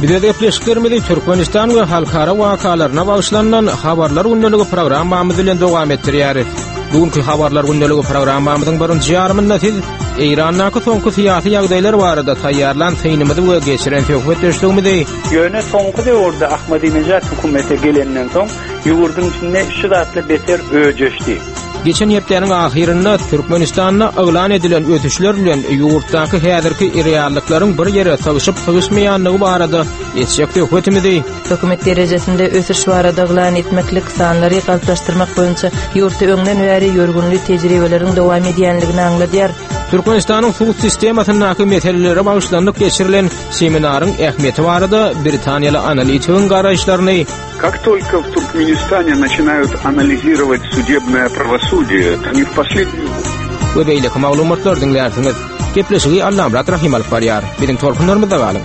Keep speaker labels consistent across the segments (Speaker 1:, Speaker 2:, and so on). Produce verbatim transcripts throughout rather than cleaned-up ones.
Speaker 1: Bize de pleşiklerimizi Türkmenistan ve halkara wakalarına bağışlanan habarlar gündəligi programmamyz bilen dowam etdirýäris. Bugünkü habarlar gündəligi programmamyzyň birinji ýarymynda siz Eýrandaky soňky syýasy ýagdaýlar barada taýýarlan synymyzy we geçiren söhbet etdirýärmiz.
Speaker 2: Ýöne soňky döwürde Ahmadinejad hökümete gelenden soň ýurduň içinde şu zatly beter öjeşdi.
Speaker 1: Geçen ýepdeniň ahirinde Türkmenistan'a elan edilen ötüşler bilen ýurtdaky häzirki reallyklaryň bir ýere tagyşyp tagyşmaýanlygy barada etjek hökümetimiz.
Speaker 3: Hökümet derejesinde ötüş barada elan etmeklik sanlary galplaşdyrmak boýunça ýurtda öňden bäri ýörgünli tejribeleriň dowam edýänligini aňladýar.
Speaker 1: Türkmenistan'ın suwut sistemasynyň meselelere bagşlandyk geçirilen seminaryň ähmiýeti barada Britaniýaly analitikň garaşlaryny
Speaker 4: Как только в Туркменистане начинают анализировать судебное правосудие, они в последнюю
Speaker 1: очередь. Ve beýleki maglumatlar dinlärsiňiz. Gepleşigi Allamrat Rahim alyp barýar. Biziň torpunlarymyzda galyň.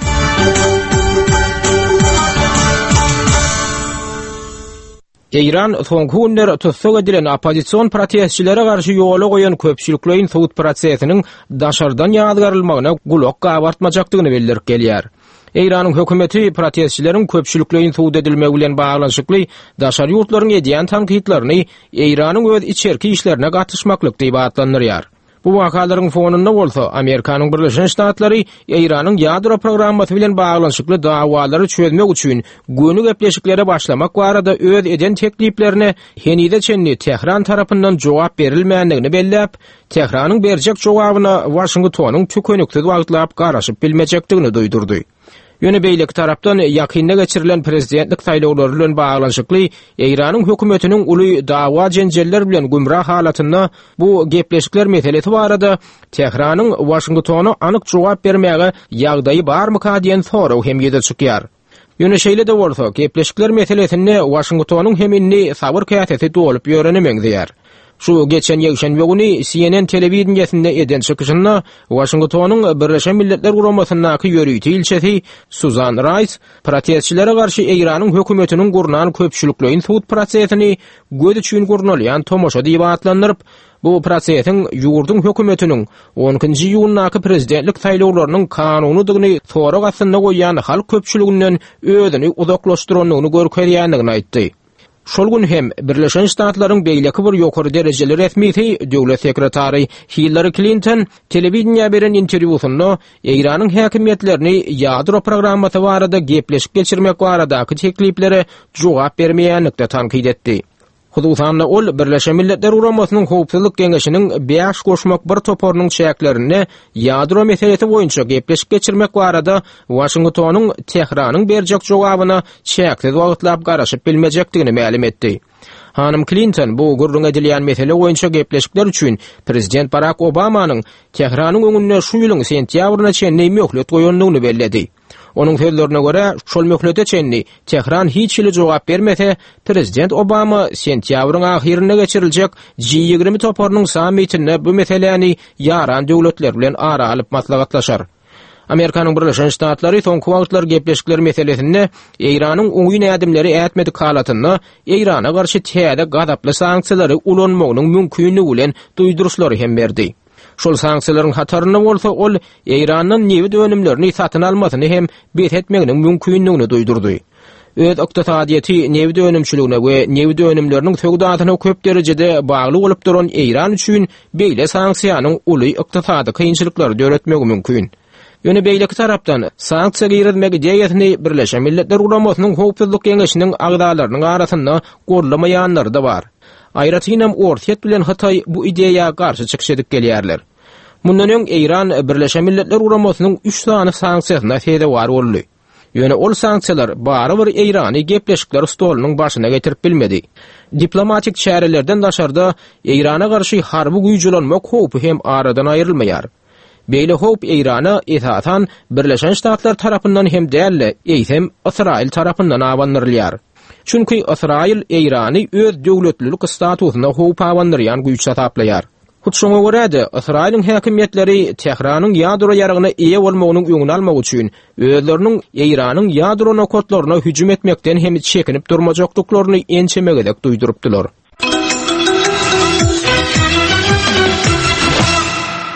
Speaker 1: Eýran soňky günler tutsak edilen opozisiýon protestçilere garşy ýola goýan köpçüliklerin suwut prosesiniň daşardan ýazgarylmagyna gulak gabartmajakdygyny bildirip gelýär. Eýranyň hökümeti protestçilerin köpçüliklerin suwut edilmegi bilen baglanşykly daşar ýurtlaryň edýän tankytlaryny Eýranyň öz içerki işlerine gatnaşmaklyk diýip atlandyrýar. Bu wakalaryň fonunda bolsa Amerikanyň Birleşen Ştatlary Eýranyň ýadro programmasy bilen baglanşykly dawalary çözmek üçin göni gepleşiklere başlamak barada öz eden tekliplerine henide çenli Tehran tarapyndan jogap berilmeýändigini belläp, Tehranyň berjek jogabyna Washingtonyň tükönüksiz wagtlap garaşyp bilmejekdigini duýdurdy. Ýöne beýleki tarapdan ýakynda geçirilen prezidentlik saýlawlary bilen baglanşykly Eýranyň hökümetiniň uly dawa jenjeller bilen gümrah halatynda bu gepleşikler meselesi barada Tehranyň Washingtony anyk jogap bermäge ýagdaýy barmy diýen soraw hem ýede çykýar. Ýöne şeýle de bolsa gepleşikler meselesini Washingtonyň hem inni sabır käseti dolup ýörenemeň diýär. Şu geçen ýekşenbe güni C N N telewizionyasynda eden çykyşynda Washingtonyň Birleşen Milletler Guramasynyňky ýörüýti ilçesi Susan Rice protestçilere garşy Eýranyň hökümetiniň gurnan köpçüliklerin suwut prosesini göz üçin gurnalýan tomoşa diýip atlandyryp, bu prosesiň ýurduň hökümetiniň onunji ýylynaky prezidentlik saýlawlarynyň kanunydygyny sorak astynda goýan halk köpçüliginden özüni uzaklaşdyranyny görkezýändigini aýtdy. Şol gün hem Birleşen Ştatlaryň beýleki bir ýokary derejeli resmisi döwlet sekretary Hillary Clinton telewizionyna beren interwýusynda Eýranyň häkimetlerini ýadro programmasy barada gepleşip geçirmek baradaky tekliplere jogap bermeýänlikde tankyd etdi. Hususan ol Birleşen Milletler Guramasynyň Howpsuzlyk Geňeşiniň beş goşmak bir toparynyň çäklerini ýadro meselesi boýunça gepleşip geçirmek barada Washingtonyň Tehranyň berjek jogabyna çäksiz wagtlap garaşyp bilmejekdigini ma'lum etdi. Hanım Clinton bu gurrun edilýän mesele boýunça gepleşikler üçin Prezident Barack Obamanyň Tehranyň öňünde şu ýylyň sentýabryna çenli möhlet goýanlygyny belledi. Onun sözlerine göre şol möhlete çenli Tehran hiç ýyly jogap bermese, Prezident Obama sentýabryň ahirine geçiriljek G ýigirme toparynyň sammitinde bu meseleni ýaran döwletler bilen ara alyp maslahatlaşar. Amerikanyň Birleşen Ştatlary soňky wagtlar gepleşikler meselesinde Eýranyň öňüň ädimleri ätmedik halatynda Eýrana garşy täze gadaply sanksiýalary ulanmagynyň mümkinligi bilen duýduruşlary hem berdi. Şol sanksiýalaryň hataryna bolsa ol Eýranyň newi dönümlerini satyn almasyny hem bet etmeginiň mümkinligini duýdurdy. Öz iqtisadiýaty newi dönümçiligine we newi dönümleriniň sögdatyna köp derejede bagly bolup duran Eýran üçin beýle sanksiýanyň uly iqtisady kynçylyklary döretmegi mümkin. Ýöne beýleki tarapdan sanksiýa girizmegi diýetini Birleşen Milletler Guramasynyň Howpsuzlyk Geňeşiniň agdalarynyň arasynda gorlamaýanlar da bar. Aýratynam Ortiýet bilen Hatay bu ideýaga garşy çykşedik gelýärler. Mundan öň Eýran Birleşen Milletler Guramasynyň üç sany sanksiýasyna sede bar boldy. Ýöne ol sanksiýalar bary bir Eýrany gepleşikler stolunyň başyna getirip bilmedi. Diplomatik çärelerden daşarda Eýrana garşy harby güýjülenmek howpy hem aradan aýrylmaýar. Beýle howp Eýrana etatan Birleşen Ştatlar tarapyndan hem dälle, eýsem Israil tarapyndan awandyrylýar. Çünki Israil Eýrany öz döwletlilik statusyna howp awandyrýan güýç taplaýar. Hutşoňa görä-de Israilň häkimetleri Tehranyň ýadro ýaragyna eýe bolmagynyň öňüni almak üçin özleriniň Eýranyň ýadro nokatlaryna hüjüm etmekden hem çekinip durmajakdyklaryny ençemegedek duýdurupdylar.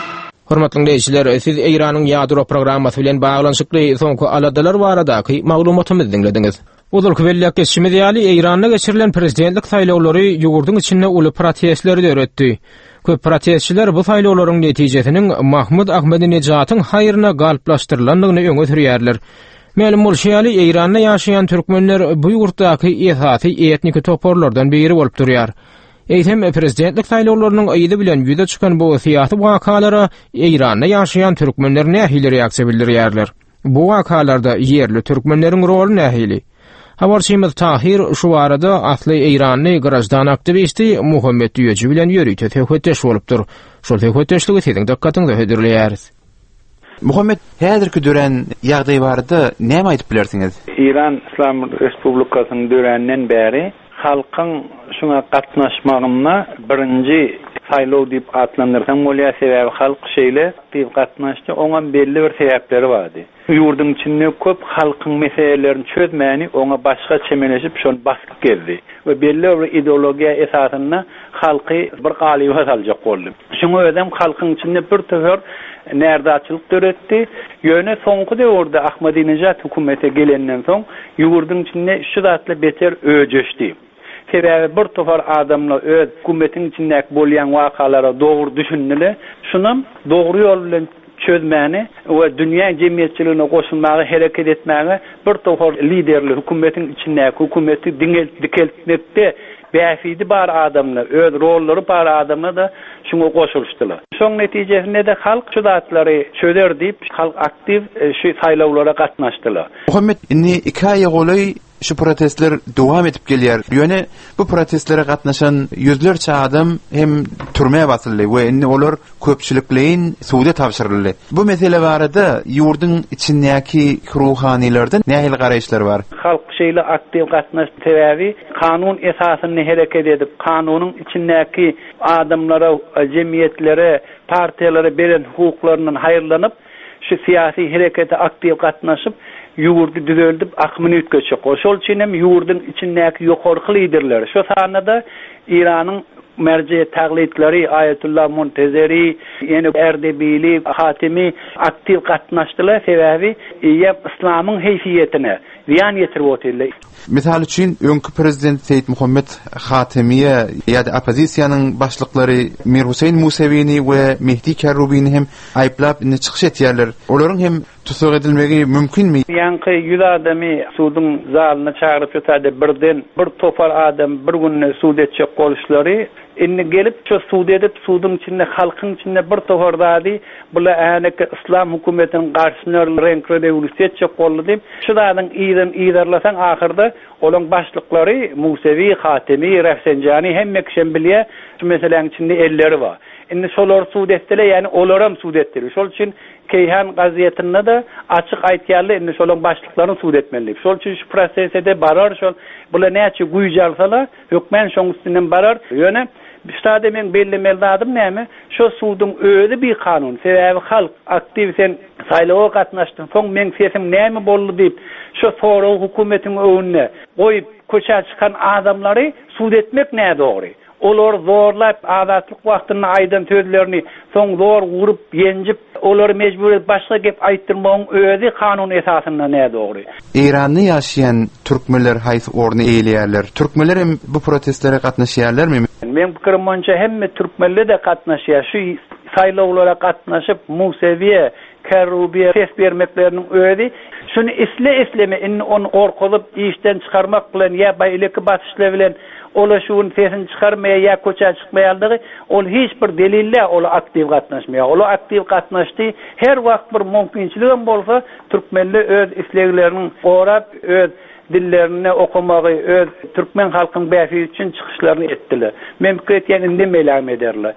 Speaker 1: Hormatly dinleyijiler, siz Eýranyň ýadro programmasy bilen baglanyşykly soňky aladalar baradaky maglumatymyzy dinlediňiz. Uzak wellek geçişimiz ýaly Eýranda geçirilen prezidentlik saýlawlary ýugurdyň içinde uly protestleri döretdi. Köp protestçiler bu saýlawlaryň netijesiniň Mahmud Ahmedinejat'yň haýryna galplaşdyrylandygyny öňe sürýärler. Ma'lum bolşaýaly Eýranda ýaşaýan türkmenler bu ýurtdaky esasy etnik toporlardan biri bolup durýar. Eýtem prezidentlik saýlawlarynyň aýdy bilen ýüze çykan bu syýasy wakalara Eýranda ýaşaýan türkmenler nähili reaksiýa bildirýärler. Bu wakalarda ýerli türkmenleriň roli nähili? Habarçymyz Tahir şu arada asly Eýranyň garajdan aktivisti Muhammed Ýöjü bilen ýörüýte töhfetdeş bolupdyr. Şol töhfetdeşligi siziň dikkatiňizi hödürleýäris.
Speaker 5: Muhammed, häzirki dören ýagdaý barada näme aýdyp bilersiňiz?
Speaker 2: İran İslam Respublikasynyň dörenden bäri halkyň şuna gatnaşmagyna birinji saýlaw diýip atlandyrsan bolýar, sebäbi halk şeýle diýip gatnaşdy, oňa belli bir sebäpleri bardy. Ýurdyň içinde köp halkyň meselelerini çözmäni oňa başga çemeleşip şonu basyp geldi we belli bir ideologiýa esasyna halky bir galyba saljak boldy. Şoňa ödem halkyň içinde bir töhür nerdaçylyk döretdi. Ýöne soňky döwürde Ahmadinejat hökümete gelenden soň ýurdyň içinde şu zatly beter öjeşdi. Sebäbi bir topar adamlar öz hökümetiň içindäki bolýan wakalara dogry düşünmeli, şunam dogry ýol bilen çözmäni we dünýä jemgyýetçiligine goşulmagy hereket etmäge bir topar liderler hökümetiň içindäki hökümeti dikeltmekde bäfidi bar adamlar, öz rollary bar adamlar da şoňa goşulýarlar. Şoň netijesinde de halk şu zatlary çözer diýip halk aktiv şu saýlawlara gatnaşdylar.
Speaker 5: Muhammed, inni iki aýy golay şu protestler dowam edip gelýär. Ýöne bu protestlere gatnaşan ýüzlerçe adam hem türmeye basyldy we inni olar köpçülikleýin suwda tapşyryldy. Bu mesele barada ýurdyň içindäki ruhanylardan nähil garaýşlar bar?
Speaker 2: Halk şeýle aktiv gatnaşdy sebäbi kanun esasyny hereket edip kanunyň içindäki adamlara, jemgyýetlere, partiýalary beren hukuklarynyň haýyrlanyp şu siyasi herekete aktiv gatnaşyp ýurdy düzeldip akmyny ütgeçip, şol üçin hem ýurdyň içindäki ýokarky liderler şu sanada İranyň merje taglitleri Ayetullah Muntezeri, ýene Erdebili, Hatimi aktiv gatnaşdylar sebäbi ýa İslamyň heýfiýetine ziyan ýetirip oturlar.
Speaker 5: Misal üçin öňkü prezident Seýid Muhammed Hatimiýe ýa-da opozisiýanyň başlyklary Mir Husayn Musawini we Mehdi Kerrubini hem aýplap ine çykyş etýärler. Olaryň hem tutuk edilmegi mümkinmi?
Speaker 2: Ýanky ýüz adamy suwdyň zalyna çagyryp ýetdi, birden bir topar adam bir günne suwd etjek boluşlary inni gelip şu suwd edip suwdyň içinde halkyň içinde bir topar dady bular änek İslam hökümetiniň garşyna renkli rewolýusiýa etjek boldy diýip şu dadyň ýydan ýydarlasaň ahyrda olaň başlyklary Musawi, Hatimi, Rafsanjani hemme kişi bilýär şu meseleň içinde elleri bar. Inni şolar suwd etdiler, ýani olaram suwd etdiler. Şol üçin Keyhan gazetinde de açyk aýtýarlar, inni şolaň başlyklaryny suwd etmeli. Şol üçin şu prosesde barar, şol bular näçe guýjalsalar, hökmen şoň üstünden barar. Ýöne Üstade men belli meldadım näme? Şu suwdyň özi bir kanun. Sebäbi halk aktiv sen saýlawa gatnaşdym. Soň men sesim näme boldy diýip şu soraw hökümetiň öňüne goýup köçä çykan adamlary suwd etmek näme dogry? Olar zorlap adatlyk wagtyny aýdan tözlerini soň zor gurup ýenjip olar mejbur edip başga gep aýtdyrmagyň özi kanun esasyna näme dogry?
Speaker 5: Eýranda ýaşaýan türkmenler haýsy orny eýleýärler? Türkmenler hem bu protestlere gatnaşýarlarmy?
Speaker 2: Men pikirim boýunça hemme türkmenler de gatnaşýar. Şu saýlawlara gatnaşyp Musawiýe, Kerrubiýe ses bermekleriniň özi şunu isle isleme inni onu orkulyp işten çykarmak bilen ýa baýleki basyşlar bilen ola şuň sesini çykarmaýa ýa köçä çykmaýandygy ol hiç bir delille ola aktiv gatnaşmaýar. Ola aktiv gatnaşdy her wagt bir mümkinçiligim bolsa türkmenler öz isleglerini gorap öz dillerini okumagy, öz türkmen halkyň bäfi üçin çykyşlaryny etdiler. Memleketden indi melam ederler.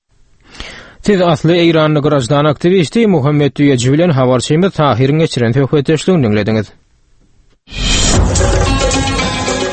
Speaker 1: Siz asly Eýranyň garajdan aktivisti Muhammed Ýöjü bilen habarçymyz Tahiriň geçiren töhfetdeşligini dinlediňiz.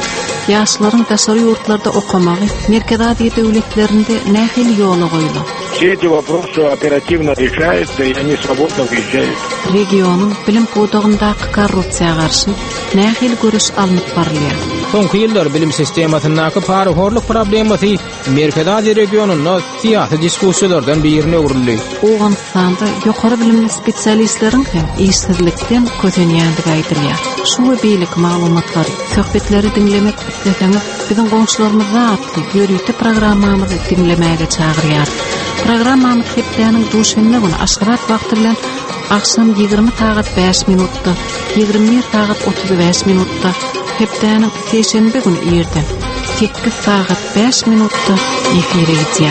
Speaker 6: Ýaşlaryň daşary ýurtlarda okamagy Merkez Aziýa döwletlerinde nähili ýoly goýulýar. Все эти вопросы оперативно решаются, и они свободно выезжают.
Speaker 7: Regionun bilim podagyndaky korrupsiýa garşy nähil görüş alınıp barylýar.
Speaker 1: Soňky ýyllar bilim sistematynyňky parahorluk problematy Merkezi Aziýa regionuny siyasi diskussiýalardan birine öwrüldi.
Speaker 7: Owganstanda ýokary bilimli spesialistleriň hem işsizlikden kötenýändigi aýdylýar. Şu beýlik maglumatlary, söhbetleri dinlemek isteseňiz, biziň goňşularymyza atly ýörüýte programmamyzy dinlemäge çagyrýar. Programmamyz hepdeniň duşynda güni aşgarat wagty bilen akşam ýygrimi saat beş minutda, ýygrimi bir saat otuz beş minutda, hepdeniň seşenbe güni ýerden sekiz saat beş minutda efire gidýär.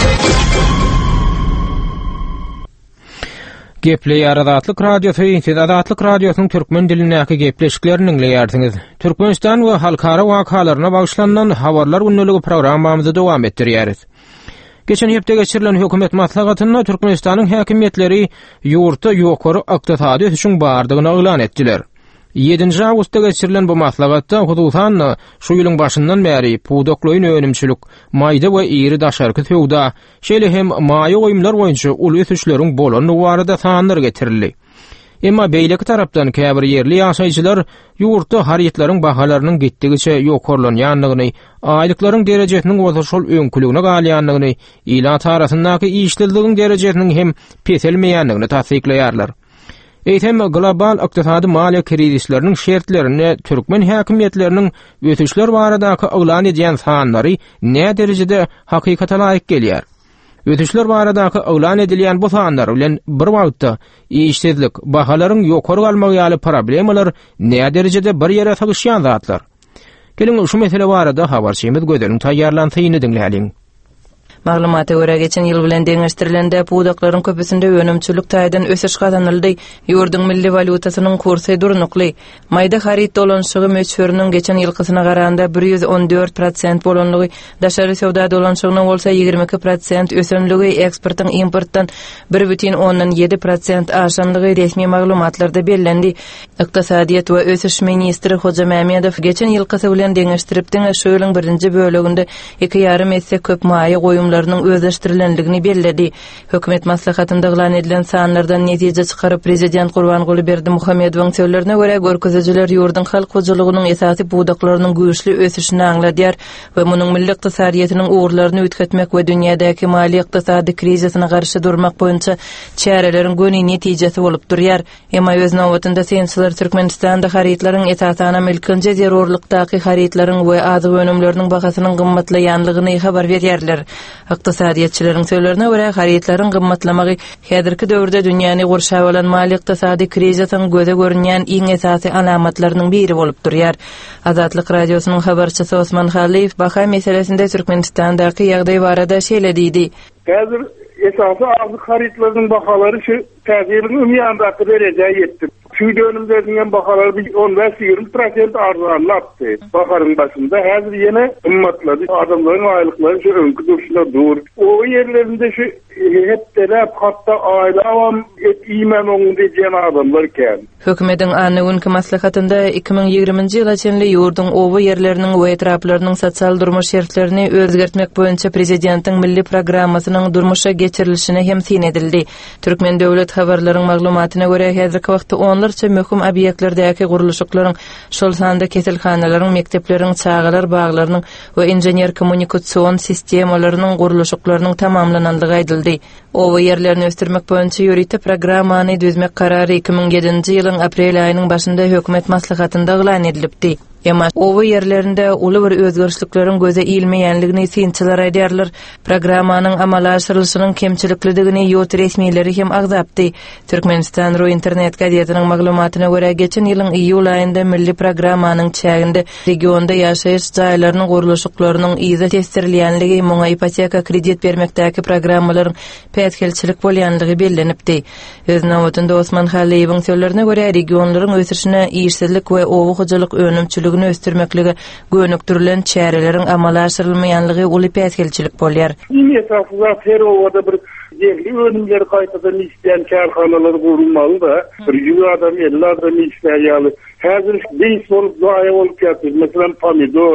Speaker 1: Gepleýär Azatlyk radiosu, siz Azatlyk radiosynyň türkmen dilinäki gepleşiklerini dinleýärsiňiz. Türkmenistan we halkara wakalaryna bagşlanan habarlar günneligi programmamyzy dowam etdirýäris. Geçen hepde geçirilen hökümet maslahatyna Türkmenistanyň häkimetleri ýurtda ýokary ykdysady üçin bardygyny elan etdiler. yedinji awgustda geçirilen bu maslahatda hudusan şu ýylyň başyndan bäri pudokloýun önümçilik, maýda we iri daşarky töwda, şeýle hem maýa goýumlar boýunça uly ösüşleriň bolany barada sanlar getirildi. Emma beýleki tarapdan käbir ýerli ýaşaýjylar ýurtda haryetlaryň bahalarynyň gitdigiçe ýokarlanýanlygyny, aýlyklaryň derejesiniň oturşul öňküligine galýanlygyny, ila tarasyndaky işçiligiň derejesiniň hem peselmeýänligini tasdikleýärler. Eýtem global ykdysady maliýe krizisleriniň şertlerini türkmen häkimetleriniň ötüşler baradaky elan edýän sanlary näme derejede hakykata laýyk gelýär? Ötüşler baradaky elan edilýän bu sanlar bilen bir wagtda işsizlik, bahalaryň ýokary galmagy ýaly problemalar näme derejede bir ýere sagışýan zatlar. Gelin şu mesele barada habarçymyz gödeliň taýýarlansyny dinläýäliň.
Speaker 3: Maglumata göre geçen ýyl bilen deňeşdirilende pudaklaryň köpüsinde önümçilik taýdan ösüş kazanyldy. Ýurdun milli valutasynyň kursy durnukly. Maýda harit dolanşygy möçberiniň geçen ýylkysyna garanda bir ýüz on dört prosent bolanlygy, daşary sowda dolanşygynyň bolsa ýygrimi iki prosent ösümligi, eksportyň importdan bir бүтүн ondan ýedi prosent aşanlygy resmi maglumatlarda bellendi. Ykdysadyýat we ösüş ministri Hoja Mämedow geçen ýylkysy bilen deňeşdiripdiň şu ýylyň birinji böleginde iki ýarym esse köp maýa goýum özleştirilenligini bellädi. Hökümet maslahatynda elan edilen sanlardan netije çykaryp prezident Gurbanguly Berdimuhammedowyň söýlerine görä görkezijler ýurdun halk hojalygynyň esasy budaklarynyň güýçli ösüşini aňladýar we munyň milli ykdysadyýatynyň uğurlaryny ütketmek we dünýädäki mali ykdysady krizisine garşy durmak boýunça çäreleriň göni netijesi bolup durýar. Emma öz nowatynda sensler Türkmenistanda haritlaryň esasana milkinje zerurlukdaky haritlaryň we azyk önümleriniň bahasynyň gymmatlaýanlygyny habar berýärler. Ykdysadyýatçylaryň söýlerine görä haritlaryň gymmatlamagy häzirki döwürde dünýäni gurşap alan mali ykdysady krizisiň göze görünýän iň esasy alamatlarynyň biri bolup durýar. Azatlyk radiosynyň habarçysy Osman Haliýew baha meselesinde Türkmenistandaky ýagdaý barada şeýle diýdi.
Speaker 8: Häzir esasy azyk haritlarynyň bahalary şu täziriň umýandaky derejeye ýetdi. Şu dönemlerden bahalar bir on beş ýygrimi prosent arzanlapdy. Baharın başında häzir ýene ymmatlady. Adamlaryň aýlyklary şu öňkü duruşda dur. O ýerlerinde şu hep terap hatda aýla awam iýmen oňdy diýen adamlar ken.
Speaker 3: Hökümetiň any günkü maslahatynda iki ming ýygrimiňji ýyla çenli ýurdun owa ýerleriniň we etraplarynyň sosial durmuş şertlerini özgertmek boýunça prezidentiň milli programmasynyň durmuşa geçirilişine hem sin edildi. Türkmen döwlet habarlaryň maglumatyna görä häzirki wagtda onlarça möhüm obýektlerdäki guruluşyklaryň, şol sanda keselhanalaryň, mektepleriň, çağalar baglarynyň we inženýer kommunikasiýon sistemalarynyň guruluşyklarynyň tamamlananlygy aýdyldy. Owa ýerlerini östirmek boýunça ýörüýte programmany düzmek karary iki ming ýedinji ýylyň aprel aýynyň başynda hökümet maslahatynda elan edilipdi. Emma owa ýerlerinde uly bir özgörüşlikleriň göze ilmeýänligini synçylar aýdýarlar. Programmanyň amala aşyrylşynyň kemçilikligini ýurt resmiýetleri hem agzapdy. Türkmenistan ro internet gazetynyň maglumatyna görä geçen ýylyň iýul aýynda milli programmanyň çäginde regionda ýaşaýyş jaýlarynyň guruluşyklarynyň iýze testirilýänligi, muňa ipoteka kredit bermekdäki programmalaryň pätkelçilik bolýanlygy bellenipdi. Öz nowatynda Osman Haliýewiň söýlerine görä regionlaryň ösüşine işsizlik we owa hojalyk önümçilik östirmekligi gönüktirilen çäreleriň amala aşyrylmaýanlygy uly pätkelçilik bolýar.
Speaker 8: Ýene tasawwur her owada bir ýerli önümleri gaýtadan isleýän çärhanalar gurulmaly da, bir ýüz adam, elli adam isleýär. Häzir beş bolup zaýa bolup ýatyr. Meselem pomidor,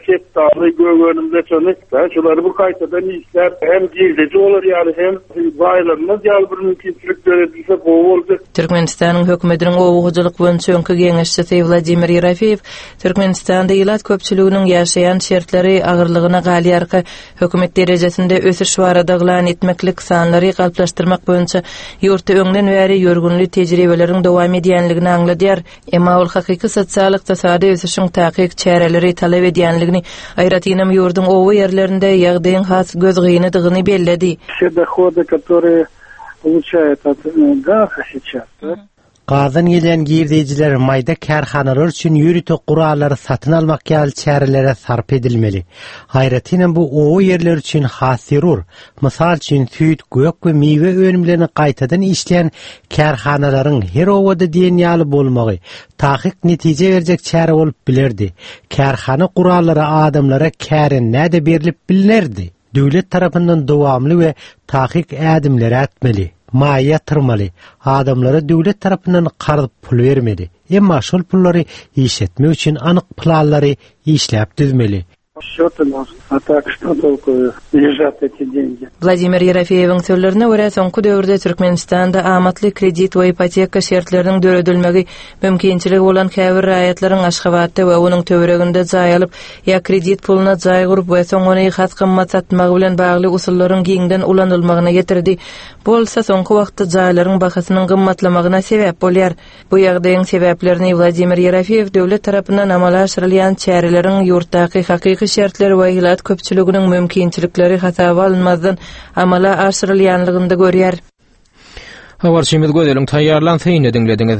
Speaker 8: setdaly gögönümde çönekde şolary bu kaýtadan işler hem girdici olur ýaly hem gaýlanmaz ýaly bir mümkinçilik görebilse boldy.
Speaker 3: Türkmenistanyň hökümetiniň owguçylyk boýunça öňkü geňeşçisi Vladimir Yerafeýew Türkmenistanda ýylat köpçüliginiň ýaşaýan şertleri agyrlygyna galýarky hökümet derejesinde ösüş barada etmeklik sanlary galplaşdyrmak boýunça ýurtda öňden bäri ýörgünli tejribeleriň dowam edýänligini aňladýar. Emma ol hakyky sosial ykdysady ösüşiň takyk çäreleri talap edýänligini aýratynam ýurdun owy ýerlerinde ýagdaýyň has göz gynydygyny belledi.
Speaker 8: Все доходы, которые получают от газа сейчас,
Speaker 9: Gazan gelen girdijiler mayda kärhanalar üçin ýürüte gurallary satyn almak ýaly çärelere sarp edilmeli. Haýratynam bu owy ýerler üçin hasyrur. Mysal üçin süýt, gök we miwe önümlerini gaýtadan işleýän kärhanalaryň her owada diýen ýaly bolmagy tahyk netije berjek çäre bolup bilerdi. Kärhana gurallary adamlara kärin näde berilip bilerdi. Döwlet tarapyndan dowamly we tahyk ädimleri atmaly. Ma yatırmaly. Adamlara döwlet tarapyndan garzyp pul bermeli. Emma şol pullary işletmek üçin anyk planlary işläp düzmeli.
Speaker 8: Счёты нужны. А так что толку лежат эти деньги?
Speaker 3: Vladimir Yerafeýewiň sözlerine görä soňky döwürde Türkmenistanda amatly kredit we ipoteka şertleriniň döredilmegi mümkinçiligi bolan käbir raýatlaryň Aşgabatda we onuň töwereginde jaýalyp ýa kredit puluna jaý gurup we soň ony has gymmat satmagy bilen bagly usullaryň giňden ulanylmagyna getirdi. Bolsa soňky wagtda jaýlaryň bahasynyň gymmatlamagyna sebäp bolýar. Bu ýagdaýyň sebäplerini Vladimir Yerafeýew döwlet tarapyndan amala aşyrylýan çäreleriň ýurtdaky hakyky şertler we ýylat köpçüliginiň mümkinçilikleri hasaba alınmazdan amala aşyrylýanlygynda görýär.
Speaker 1: Habarçymyz gözelin taýýarlan syny dinlediňiz.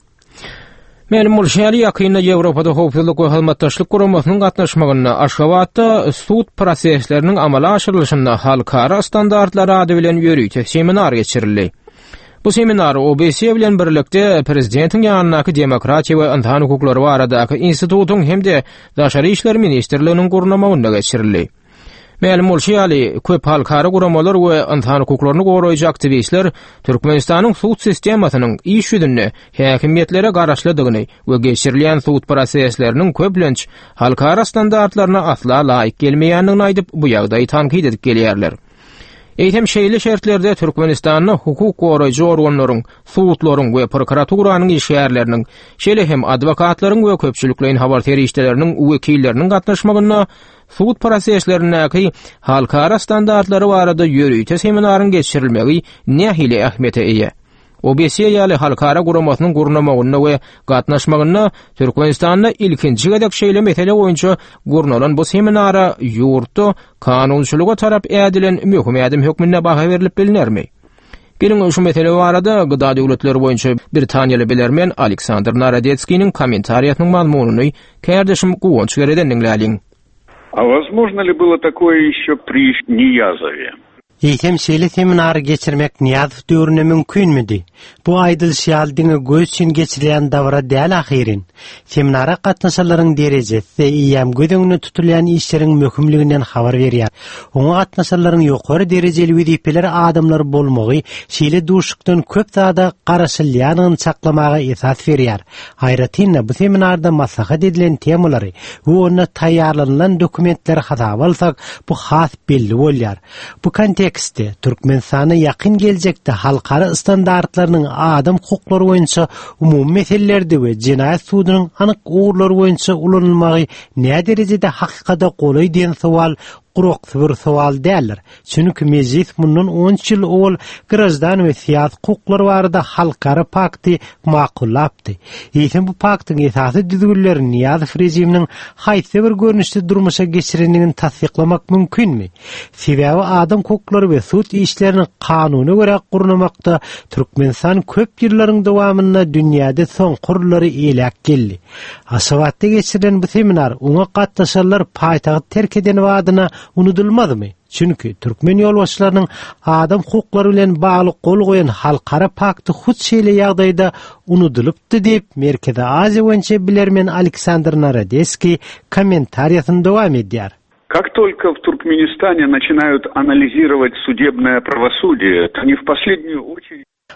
Speaker 1: Meňim bolşary ýakynda Ýewropada howpsuzlyk we hyzmatdaşlyk guramasynyň gatnaşmagyna Aşgabatda sud prosesleriniň amala aşyrylyşynda halkara standartlary ady bilen ýörüýte seminar geçirildi. Bu seminar O B S bilen birlikde prezidentiň ýanynaky demokratiýa we insan hukuklary baradaky institutyň hemde daşary işler ministrliginiň gurnamagynda geçirildi. Meňim bolşary köp halkara guramalar we insan hukuklaryny goraýjy aktivistler Türkmenistanyň sud sistemasynyň iş ýüzünde häkimiýetlere garaşlydygyny we geçirilýän sud prosesleriniň köplenç halkara standartlaryna asla laýyk gelmeýändigini aýdyp bu ýagdaýy tankyd edip gelýärler. Eýtem şeýle şertlerde Türkmenistanyň hukuk goraýjy organlaryň, sudlaryň we prokuraturaryň işgärleriniň, şeýle hem adwokatlaryň we köpçüliklerin habar terişleriniň wekilleriniň gatnaşmagyna sud proseslerindäki halkara standartlary barada ýörüýte seminaryň geçirilmegi nähili ähmiýete eýe. O B S ýaly halkara guramasynyň gurnamagyna we gatnaşmagyna Türkmenistanda ilkinji gedek şeýle mesele boýunça gurnalan bu seminara ýurtda kanunçylyga tarap edilen möhüm ädim hökmüne baha berilip bilinermi? Gelin şu mesele barada gyda döwletleri boýunça bir tanyely bilermen Aleksandr Narodetskiň kommentariýatynyň mazmunyny kärdeşim Guwonç gereden dinläliň.
Speaker 4: А возможно ли было такое еще при Ниязове?
Speaker 9: Eýtem şeýle seminary geçirmek Niyazow döwründe mümkinmidi? Bu aýdyl şeýal diňe göz üçin geçirilýän dawra däl ahyrin. Seminara gatnaşanlaryň derejesi ýa gödüňde tutulýan işleriň möhümliginden habar berýär. Oňa gatnaşanlaryň ýokary derejeli wezipelere adamlar bolmagy şeýle duşukdan köp zada garaşylýanyny çaklamaga esas berýär. Haýratynda bu seminarda maslahat edilen temalary we onda taýýarlanan dokumentler hasaba alsak bu has belli bolýar. Bu kontekst Tekste Türkmenistana yakın gelecekte halkara standartlarının adam hukuklary boýunça umumy meselelerde we jinayet sudynyň anyk uğurlary boýunça ulanylmagy näme derejede hakykata golaý diýen sowal Qurok bir sowal däller. Çünki meclis mundan on ýyl ol grajdan we siýasat hukuklary barada halkara pakty makullapdy. Eýsem bu paktyň esasy düzgünleri Niyazow rejiminiň haýsy bir görnüşde durmuşa geçirenligini tasdiklamak mümkinmi? Sebäbi adam hukuklary we sud işlerini kanuny görä gurnamakda Türkmenistan köp ýyllaryň dowamynda dünýäde soň kurulary elek geldi. Aşgabatda geçirilen bu seminar oňa gatnaşanlar paýtagy terk eden wadyna unutulmadymy? Çünki Türkmen ýolbaşçylarynyň adam hukuklary bilen bagly gol goýan halkara pakty hut şeýle ýagdaýda unutulupdy diýip Merkezi Aziýa boýunça bilermen Aleksandr Narodetski kommentariýasyny dowam edýär.
Speaker 4: Как только в Туркменистане начинают анализировать судебное правосудие, то не в последнюю очередь...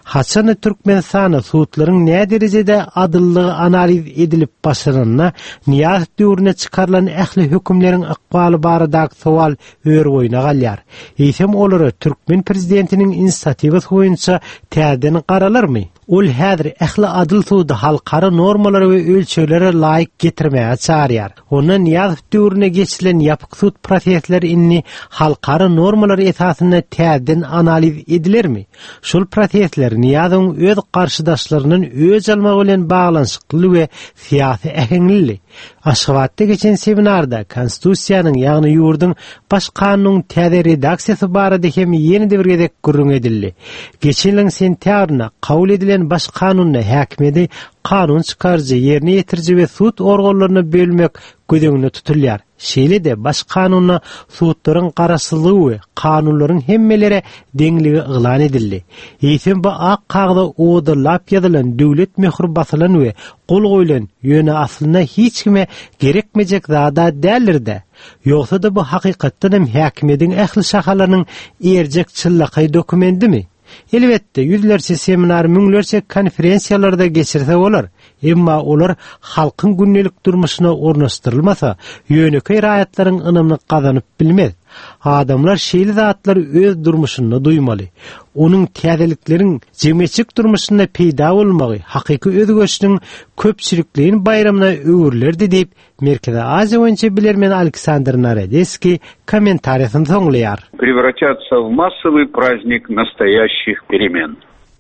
Speaker 9: Haçany Türkmenistany suwtlaryň näme derejede adyllygy analiz edilip başaranyna Niýaz döwrüne çykarılan ähli hökümleriň ykbaly baradaky sowal ör boýuna galýar. Eýsem olary Türkmen prezidentiniň inisiatiwasy boýunça täzeden garalarmy? Ol häzir ähli adyl suwdy halkara normalary we ölçeglere laýyk getirmäge çağırýar. Ona Niýaz döwrüne geçilen ýapyk suwt prosesleri inni halkara normalar esasynda täzeden analiz edilermi? Şol prosesler Niýazyň öz garşydaşlarynyň öz almagy bilen baglanyşykly we siýasy ähengli. Aşgabatda geçen seminarda konstitusiýanyň ýagny ýurduň baş kanunyň täze redaksiýasy barada hem ýeni-de bir gezek gurrun edildi. Geçen ýylyň sentýabrynda kabul edilen baş kanunyna häkimeti kanun çykarjy, ýerine ýetirji we suwt organlaryny bölmek gödeňinde tutulýar. Şeýle-de baş kanunyna suwtlaryň garaşsyzlygy we kanunlaryň hemmelere deňligi yglan edildi. Eýsem bu ak kagda oda lap ýazylan döwlet möhür basylan we gol goýulan ýöne aslyna hiç kime gerekmejek zada dälirde. Ýoksa da bu hakykatdan hem häkimetiň ähli şahalarynyň erjek çyllaky dokumentimi? Elbetde yüzlerce seminar, müňlerce konferensiýalarda geçirse bolar. Emma olar halkyň günnelik durmuşyna ornaşdyrylmasa, ýönekay raýatlaryň ynamlyk gazanyp bilmez. Adamlar şeýle zatlar öz durmuşyny duýmaly. Onuň täzelikleriň jemgyýetçilik durmuşynda peýda bolmagy, hakyky özgeçniň köpçülikliğin bayramyna öwürlerdi diýip Merkezi Aziýa boýunça bilermen Aleksandr Naradevski kommentariýasyny soňlaýar.
Speaker 4: Превратятся в массовый праздник настоящих перемен.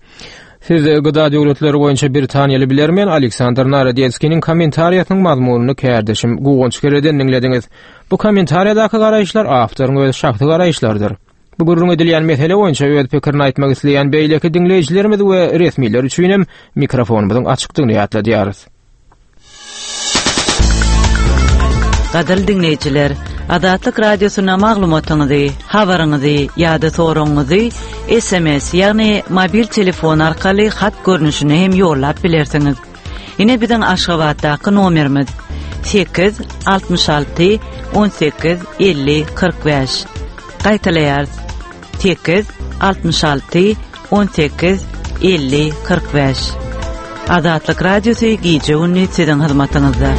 Speaker 1: Siz gıda döwletleri boýunça Britaniýaly bilermen Aleksandr Naradevskiň kommentariýasynyň mazmunyny kärdeşim Gugunç Kereden dinlediňiz. Bu kommentariýadaky garaýşlar awtoryň öz şahsy garaýşlardyr. Bu gurrun edilýän mesele boýunça öz pikirini aýtmak isleýän beýleki dinleýijilerimiz we resmiler üçin hem mikrofonumyzyň açykdygyny ýatladýarys.
Speaker 10: Gadal dinleyijiler, Adatlyk radiosyna maglumatyňyzy, habaryňyzy ýa-da soraňyzy S M S ýagny mobil telefon arkaly hat görnüşine hem ýollap bilersiňiz. Ine biziň Aşgabatdaky nomerimiz sekiz altmış alty on sekiz elli kırk beş. Gaýtalaýar sekiz altmış alty on sekiz elli kırk beş. Adatlyk radiosy gije ünni siziň hyzmatyňyzda.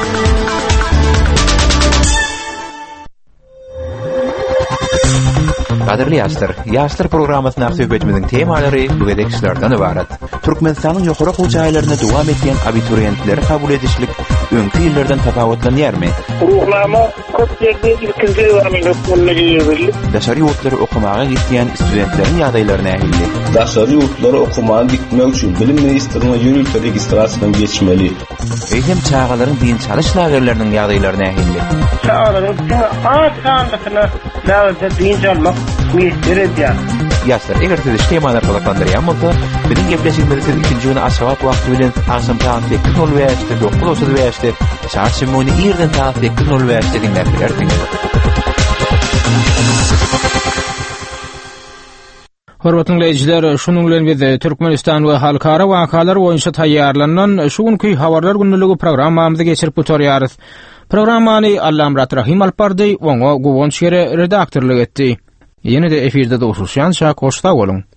Speaker 5: Qadirli ýaşlar, ýaşlar programmasyna söhbetimizin temalary bu gedekçilerden ibaret. Türkmenistanyň ýokary okuw jaýlaryna dowam etýän abiturientleri kabul edişlik öňkü ýyllardan tapawutlanýarmy?
Speaker 8: Ruhlama köp ýerde ikinji ýyllarynda öňüne ýerilip,
Speaker 5: daşary ýurtlara okumaga gitýän studentleriň ýagdaýlaryna ähildi.
Speaker 11: Daşary ýurtlara okumaga gitmek üçin bilim ministrliğine ýürüp registrasiýadan geçmeli.
Speaker 5: Eýsem çağalaryň diň çalyş lagerleriniň ýagdaýlaryna ähildi.
Speaker 8: Çağalaryň az sandykyna näde diň çalmak ministeriýet.
Speaker 5: Ýaşlar, eger siz temalar galaklandyrýan bolsa, biziň gepleşigimiz siz ikinji güni aşgabat wagty bilen aşam saat sekiz nol beşde dokuz otuz beşde saat şeýle ýerden saat sekiz nol beşde dinläp bilersiňiz.
Speaker 1: Hormatly dinleyijiler, şunuň bilen biz Türkmenistan we halkara wakalar boýunça taýýarlanan şu günki habarlar günnüligi programmamyzy geçirip oturýarys. Programmany Allamrat Rahim alpardy, oňa Gugunç Kere redaktorlyk etdi. Ýene-de efirde doşuşýança hoşda bolun.